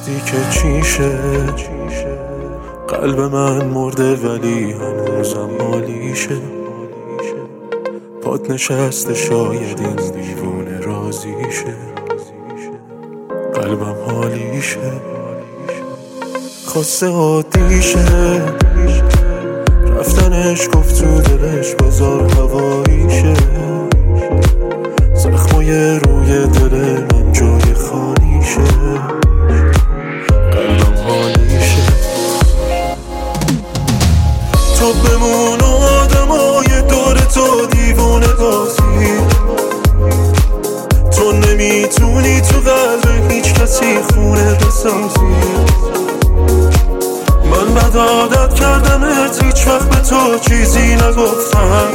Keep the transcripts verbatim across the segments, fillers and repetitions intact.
گفتی که چیشه، قلب من مرده ولی هنوزم مالیشه. پات نشسته شاید این دیوونه رازیشه، قلبم حالیشه. خواسته عادیشه، رفتنش گفت تو دلش بذار هواییشه. زخمای روی دل من جای خالیشه، قلبم حالیشه. تو بمون و آدمای دور تو دیوونه بازی، تو نمیتونی تو قلب هیچ کسی خونه بسازی. من بد عادت کردمت، هیچ وقت به تو چیزی نگفتم.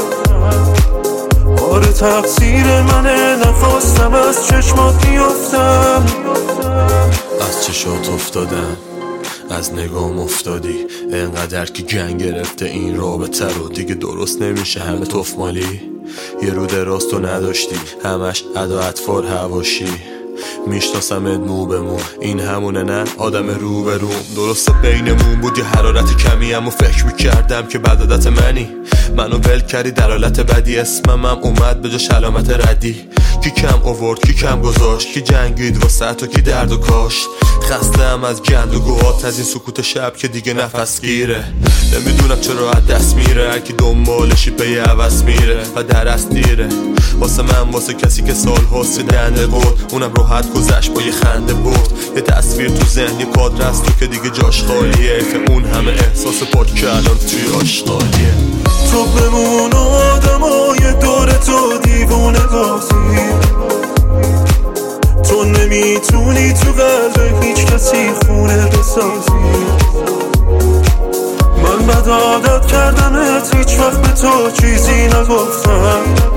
آره تقصیر منه، نخواستم از چشمات بیفتم. از چشات افتادم، از نگام افتادی، انقدر که گنگ گرفته این رابطه رو دیگه درست نمیشه. همه تفمالی، یه رو دراز تو نداشتی، همش ادا اطفال هواشی. میشناسمت مو به مو، این همونه نه آدم رو به روم. درسته بینمون بود یه حرارت کمی، اما فکر میکردم که بدادت منی. منو ول کردی در حالت بدی، اسمم هم اومد به جاش علامت ردی. کی کم آورد کی کم گذاشت، کی جنگید واسه تو کی درد و کاشت. خستم از گند و گوهات، از این سکوت شب که دیگه نفس گیره. نمیدونم چرا از دست میره، هر کی دنبالشی به یه عوض میره و درست دیره. واسه من واسه کسی که سال هاست دنده بود، اونم راحت گذشت با یه خنده برد. یه تصویر تو ذهن، یه کادر از تو که دیگه جاش خالیه. که اون همه احساس پاک که الان توی آشغالیه. تو بمون و آدمای دور تو دیوونه بازی، تو نمیتونی تو قلب هیچ کسی خونه بسازی. من بد عادت کردمت، هیچ وقت به تو چیزی نگفتم.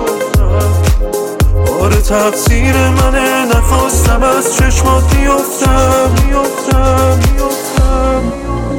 آره تقصیر منه، نخواستم از چشمات بیفتم بیفتم بیفتم.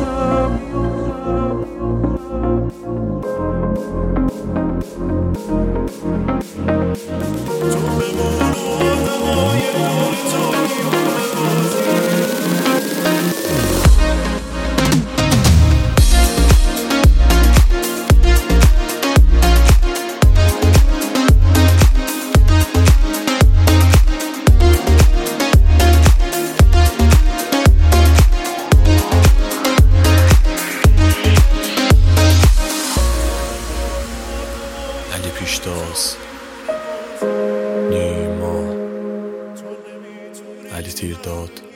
علی پیشتاز، نیما، علی تیرداد.